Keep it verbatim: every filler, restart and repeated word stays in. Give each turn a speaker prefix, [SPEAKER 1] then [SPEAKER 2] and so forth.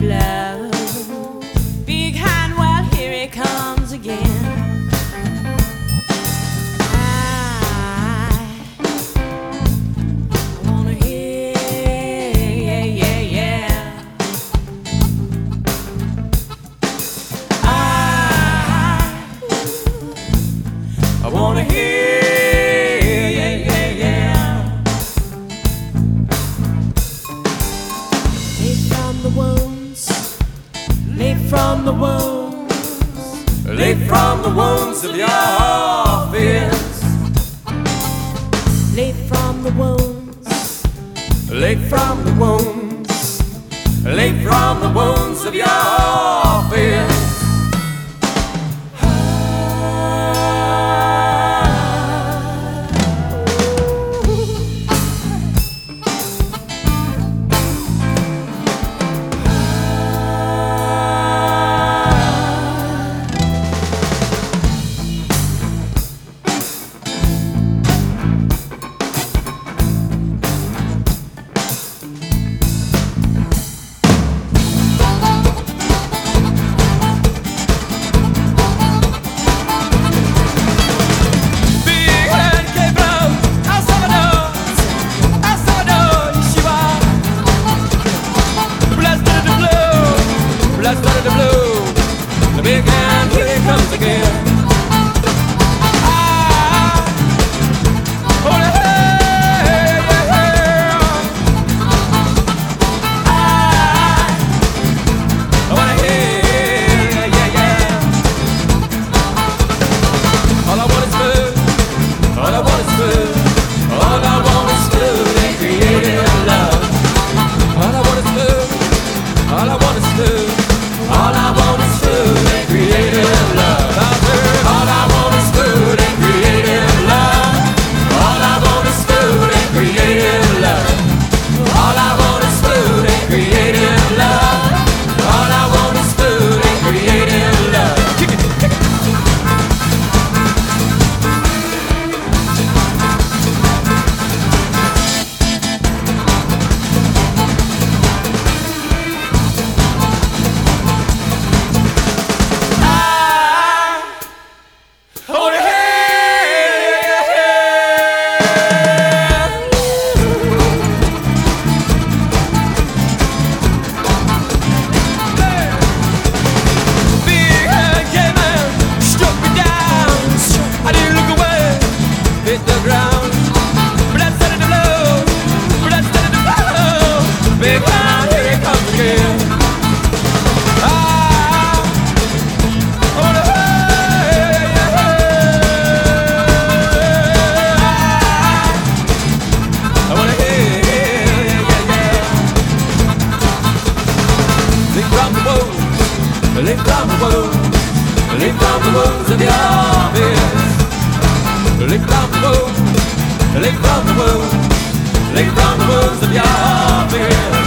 [SPEAKER 1] love. Be kind, well, here it comes again. I wanna hear, yeah, yeah, yeah. I, I wanna hear, yeah, yeah, yeah. Lead from the wounds, lead from the wounds, lead from the wounds of your fears. Lead from the wounds, lead from the wounds, lead from the wounds of your fears. The big hand, here it comes again. I wanna hear, yeah, yeah. I wanna hear, yeah, yeah. All I want is food, all I want is food, all I want is food and creative love. All I want is food, all I want is food. All I want is food and creative love. All I want is food and creative love. All I want is food and creative love. All I want is food and creative love. All I want is food and creative love. Kick it, kick it. Hit the ground, blood started to blow, blood started to blow. Big hand, here it comes again. Ah, I wanna hear, yeah, yeah. I wanna hear, yeah, yeah, yeah. Lick from the wounds, lick from the wounds, lick from the wounds of your fears. Lick from the wounds, lick from the wounds, lick from the wounds of your fear.